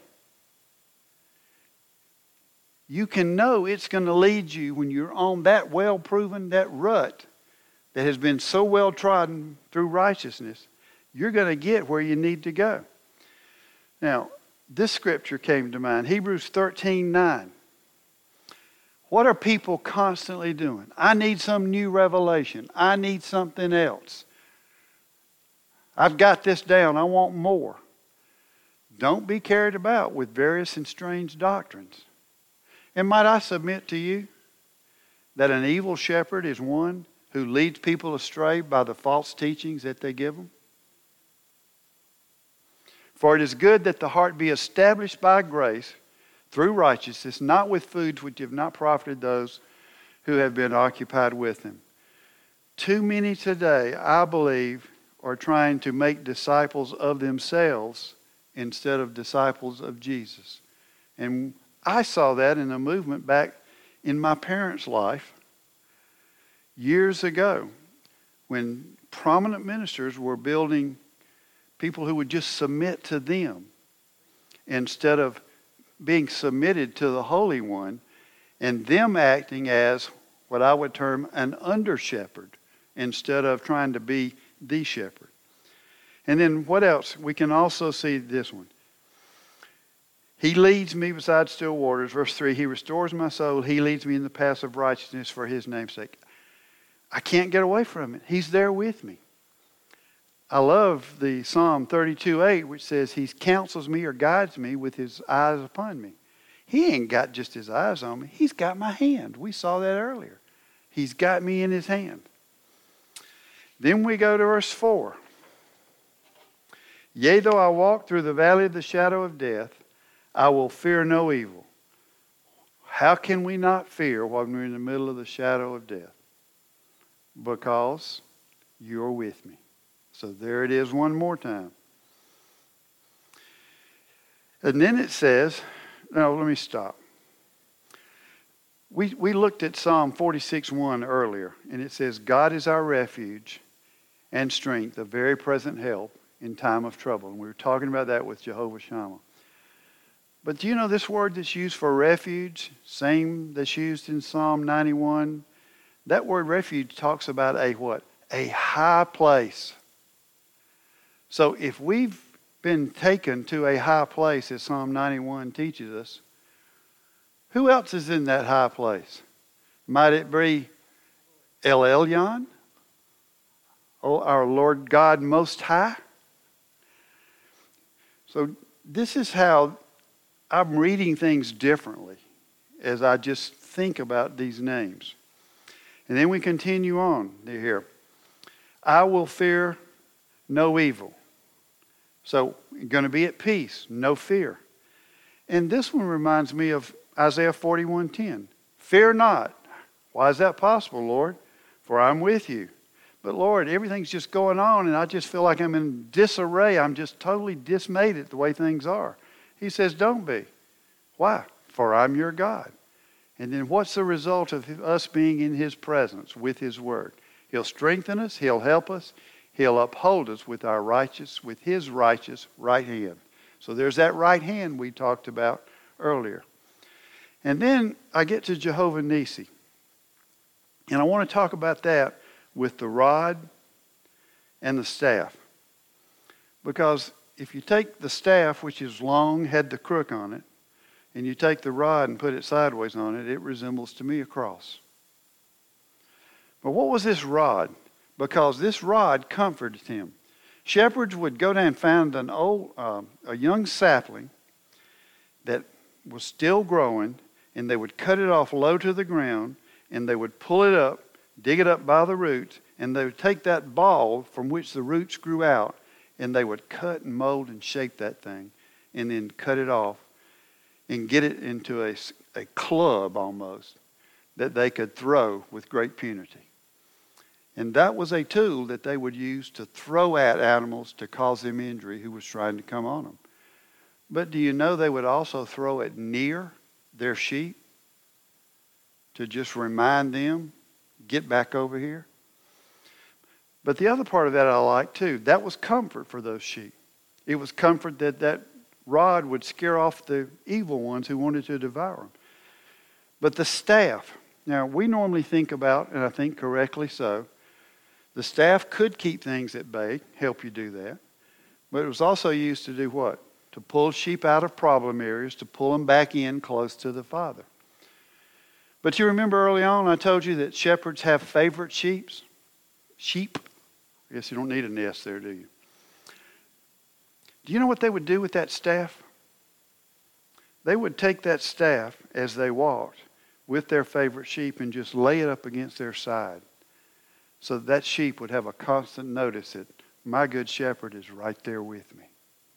You can know it's going to lead you when you're on that well-proven, that rut that has been so well trodden through righteousness. You're going to get where you need to go. Now, this scripture came to mind, Hebrews thirteen nine. What are people constantly doing? I need some new revelation. I need something else. I've got this down. I want more. Don't be carried about with various and strange doctrines. And might I submit to you that an evil shepherd is one who leads people astray by the false teachings that they give them? For it is good that the heart be established by grace through righteousness, not with foods which have not profited those who have been occupied with them. Too many today, I believe, are trying to make disciples of themselves instead of disciples of Jesus. And I saw that in a movement back in my parents' life years ago when prominent ministers were building people who would just submit to them instead of being submitted to the Holy One, and them acting as what I would term an under-shepherd instead of trying to be the shepherd. And then what else? We can also see this one. He leads me beside still waters. Verse three, He restores my soul. He leads me in the paths of righteousness for His name's sake. I can't get away from it. He's there with me. I love the Psalm thirty-two eight, which says, He counsels me or guides me with His eyes upon me. He ain't got just His eyes on me. He's got my hand. We saw that earlier. He's got me in His hand. Then we go to verse four. Yea, though I walk through the valley of the shadow of death, I will fear no evil. How can we not fear when we're in the middle of the shadow of death? Because you're with me. So there it is one more time. And then it says, no, let me stop. We, we looked at Psalm forty-six one earlier, and it says, God is our refuge and strength, a very present help in time of trouble. And we were talking about that with Jehovah Shammah. But do you know this word that's used for refuge, same that's used in Psalm ninety-one? That word refuge talks about a what? A high place. So if we've been taken to a high place, as Psalm ninety-one teaches us, who else is in that high place? Might it be El Elyon? Oh, our Lord God Most High? So this is how I'm reading things differently as I just think about these names. And then we continue on here. I will fear no evil. So, going to be at peace, no fear. And this one reminds me of Isaiah forty-one ten. Fear not. Why is that possible, Lord? For I'm with you. But Lord, everything's just going on and I just feel like I'm in disarray. I'm just totally dismayed at the way things are. He says, don't be. Why? For I'm your God. And then what's the result of us being in his presence with his word? He'll strengthen us. He'll help us. He'll uphold us with our righteous, with his righteous right hand. So there's that right hand we talked about earlier. And then I get to Jehovah Nissi. And I want to talk about that with the rod and the staff. Because if you take the staff, which is long, had the crook on it, and you take the rod and put it sideways on it, it resembles to me a cross. But what was this rod? Because this rod comforted him. Shepherds would go down and find an old, uh, a young sapling that was still growing, and they would cut it off low to the ground, and they would pull it up, dig it up by the roots, and they would take that ball from which the roots grew out, and they would cut and mold and shape that thing, and then cut it off and get it into a, a club almost that they could throw with great punity. And that was a tool that they would use to throw at animals to cause them injury who was trying to come on them. But do you know they would also throw it near their sheep to just remind them, get back over here? But the other part of that I like too. That was comfort for those sheep. It was comfort that that rod would scare off the evil ones who wanted to devour them. But the staff. Now, we normally think about, and I think correctly so, the staff could keep things at bay, help you do that. But it was also used to do what? To pull sheep out of problem areas, to pull them back in close to the Father. But you remember early on I told you that shepherds have favorite sheep? Sheep. I guess you don't need an S there, do you? Do you know what they would do with that staff? They would take that staff as they walked with their favorite sheep and just lay it up against their side, so that, that sheep would have a constant notice that my good shepherd is right there with me.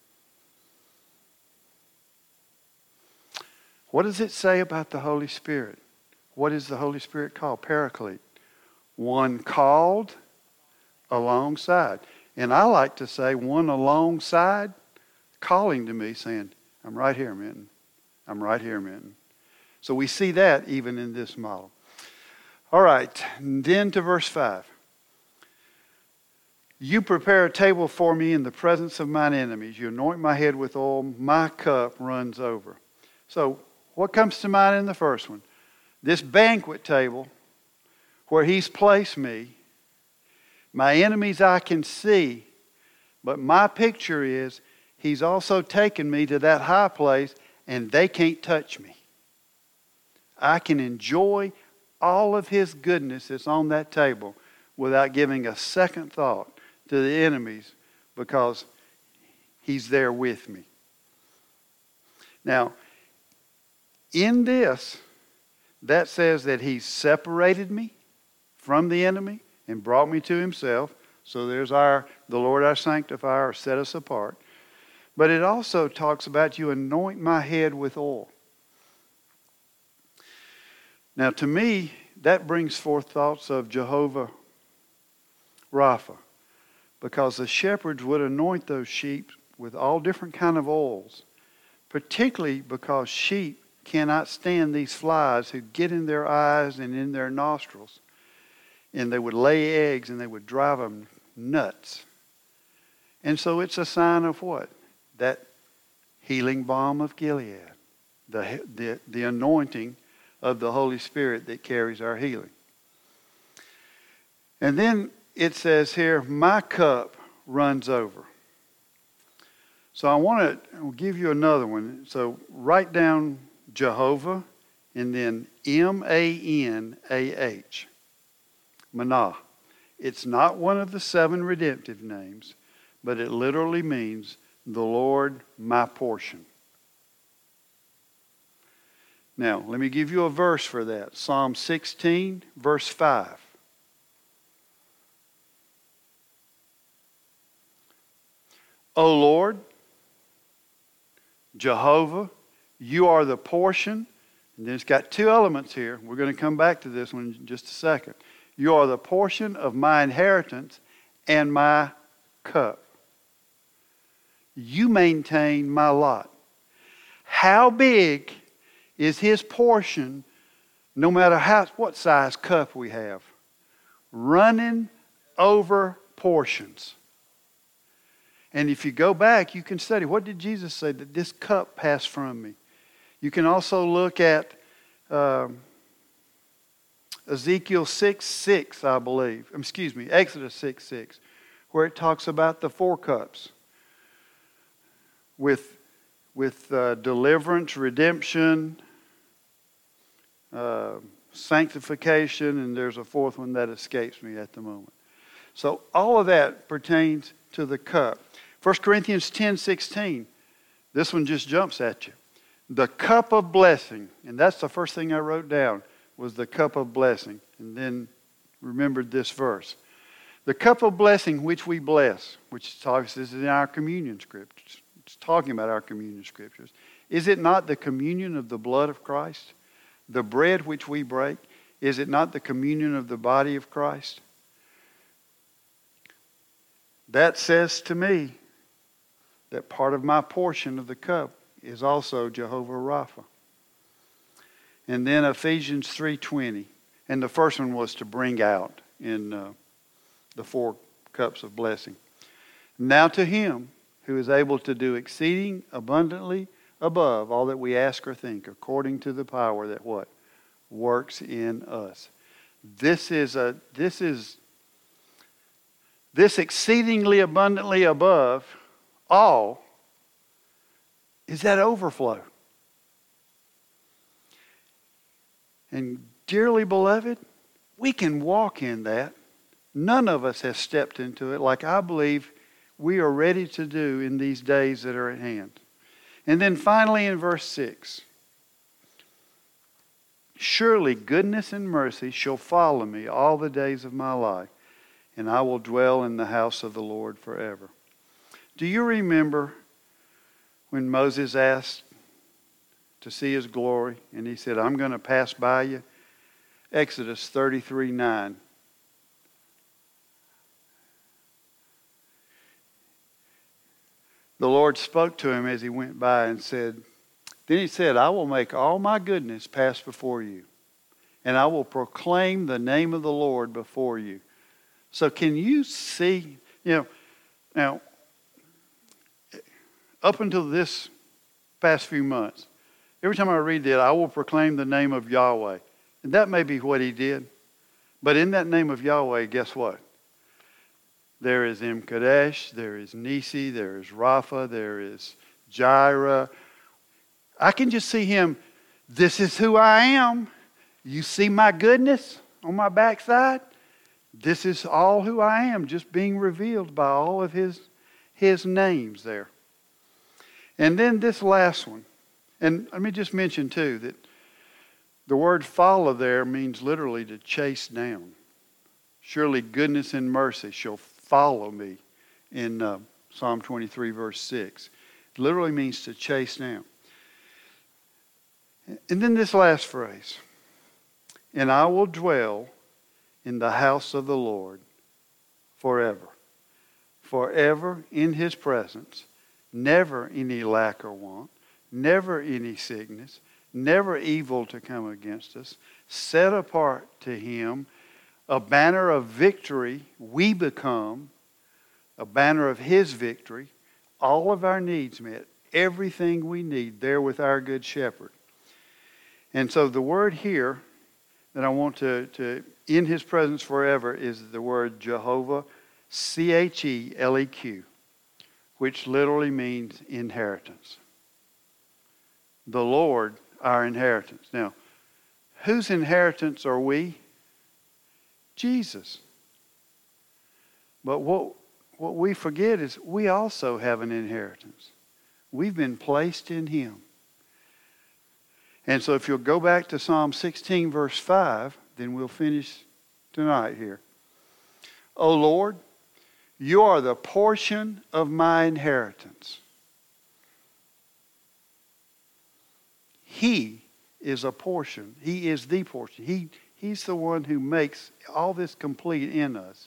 What does it say about the Holy Spirit? What is the Holy Spirit called? Paraclete. One called alongside. And I like to say one alongside, calling to me saying, I'm right here, Minton. I'm right here, Minton. So we see that even in this model. All right, and then to verse five. You prepare a table for me in the presence of mine enemies. You anoint my head with oil. My cup runs over. So what comes to mind in the first one? This banquet table where he's placed me. My enemies I can see. But my picture is he's also taken me to that high place and they can't touch me. I can enjoy all of his goodness that's on that table without giving a second thought to the enemies because he's there with me. Now, in this, that says that he's separated me from the enemy and brought me to himself. So there's our, the Lord our sanctifier, set us apart. But it also talks about you anoint my head with oil. Now to me, that brings forth thoughts of Jehovah Rapha, because the shepherds would anoint those sheep with all different kind of oils, particularly because sheep cannot stand these flies who get in their eyes and in their nostrils, and they would lay eggs and they would drive them nuts. And so it's a sign of what? That healing balm of Gilead, the, the, the anointing of the Holy Spirit that carries our healing. And then it says here, my cup runs over. So I want to give you another one. So write down Jehovah and then M A N A H. Manah. It's not one of the seven redemptive names, but it literally means the Lord my portion. Now, let me give you a verse for that. Psalm sixteen, verse five. O Lord, Jehovah, you are the portion. And then it's got two elements here. We're going to come back to this one in just a second. You are the portion of my inheritance and my cup. You maintain my lot. How big is his portion, no matter how what size cup we have? Running over portions. And if you go back, you can study, what did Jesus say? That this cup passed from me. You can also look at um, Ezekiel six six, I believe. Excuse me, Exodus six six, where it talks about the four cups with, with uh, deliverance, redemption, uh, sanctification, and there's a fourth one that escapes me at the moment. So all of that pertains to the cup. First Corinthians ten sixteen, this one just jumps at you. The cup of blessing, and that's the first thing I wrote down, was the cup of blessing, and then remembered this verse. The cup of blessing which we bless, which talks, this is in our communion scriptures. It's talking about our communion scriptures. Is it not the communion of the blood of Christ? The bread which we break, is it not the communion of the body of Christ? That says to me that part of my portion of the cup is also Jehovah Rapha. And then Ephesians three twenty. And the first one was to bring out in uh, the four cups of blessing. Now to him who is able to do exceeding abundantly above all that we ask or think, according to the power that what? Works in us. This is a this is this exceedingly abundantly above all is that overflow. And dearly beloved, we can walk in that. None of us has stepped into it like I believe we are ready to do in these days that are at hand. And then finally in verse six, surely goodness and mercy shall follow me all the days of my life, and I will dwell in the house of the Lord forever. Do you remember when Moses asked to see his glory, and he said, I'm going to pass by you? Exodus thirty-three nine. The Lord spoke to him as he went by and said, then he said, I will make all my goodness pass before you, and I will proclaim the name of the Lord before you. So can you see, you know, now, up until this past few months, every time I read that, I will proclaim the name of Yahweh. And that may be what he did. But in that name of Yahweh, guess what? There is Em Kadesh, there is Nisi, there is Rapha, there is Jireh. I can just see him, this is who I am. You see my goodness on my backside? This is all who I am, just being revealed by all of his, his names there. And then this last one. And let me just mention too that the word follow there means literally to chase down. Surely goodness and mercy shall follow me in uh, Psalm twenty-three verse six. It literally means to chase down. And then this last phrase. And I will dwell in the house of the Lord forever. Forever in his presence. Never any lack or want. Never any sickness. Never evil to come against us. Set apart to him. A banner of victory we become. A banner of his victory. All of our needs met. Everything we need there with our good shepherd. And so the word here that I want to, to in his presence forever is the word Jehovah, C H E L E Q, which literally means inheritance. The Lord, our inheritance. Now, whose inheritance are we? Jesus. But what, what we forget is we also have an inheritance. We've been placed in him. And so if you'll go back to Psalm sixteen verse five, then we'll finish tonight here. O Lord, you are the portion of my inheritance. He is a portion. He is the portion. He, He's the one who makes all this complete in us.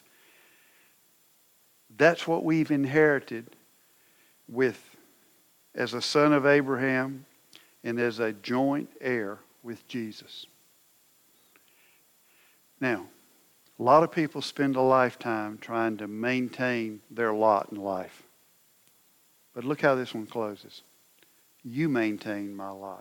That's what we've inherited with as a son of Abraham and as a joint heir with Jesus. Now, a lot of people spend a lifetime trying to maintain their lot in life. But look how this one closes. You maintain my lot.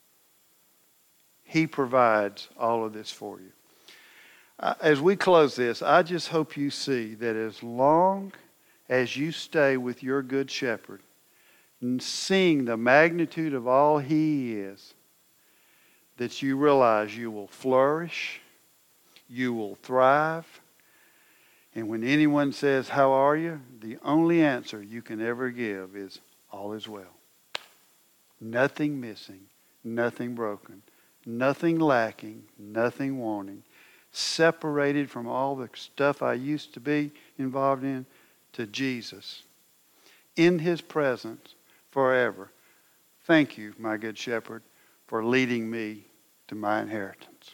He provides all of this for you. As we close this, I just hope you see that as long as you stay with your good shepherd, and seeing the magnitude of all he is, that you realize you will flourish, you will thrive, and when anyone says, "How are you?" the only answer you can ever give is, "All is well." Nothing missing, nothing broken, nothing lacking, nothing wanting, separated from all the stuff I used to be involved in to Jesus, in His presence forever. Thank you, my good shepherd, for leading me to my inheritance.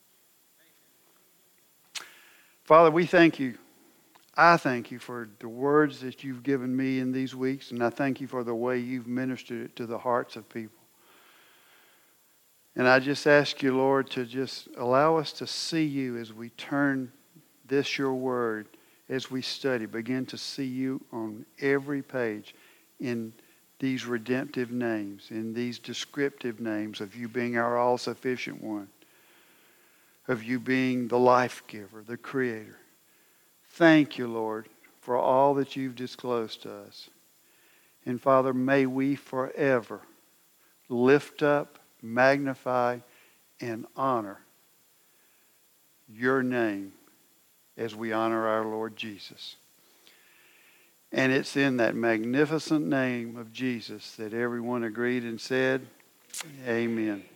Father, we thank you. I thank you for the words that you've given me in these weeks, and I thank you for the way you've ministered it to the hearts of people. And I just ask you, Lord, to just allow us to see you as we turn this, your word, as we study, begin to see you on every page in these redemptive names, in these descriptive names of you being our all-sufficient one, of you being the life giver, the creator. Thank you, Lord, for all that you've disclosed to us. And Father, may we forever lift up, magnify, and honor your name as we honor our Lord Jesus. And it's in that magnificent name of Jesus that everyone agreed and said, Amen.